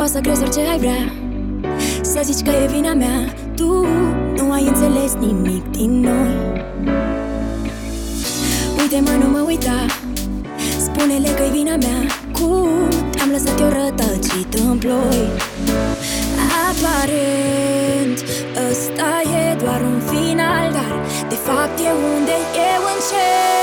O să crezi orice ai vrea, să zici că e vina mea. Tu nu ai înțeles nimic din noi. Uite-mă, nu mă uita, spune-le că-i vina mea. Cum te-am lăsat eu rătăcit în ploi. Aparent ăsta e doar un final, dar de fapt e unde eu încep.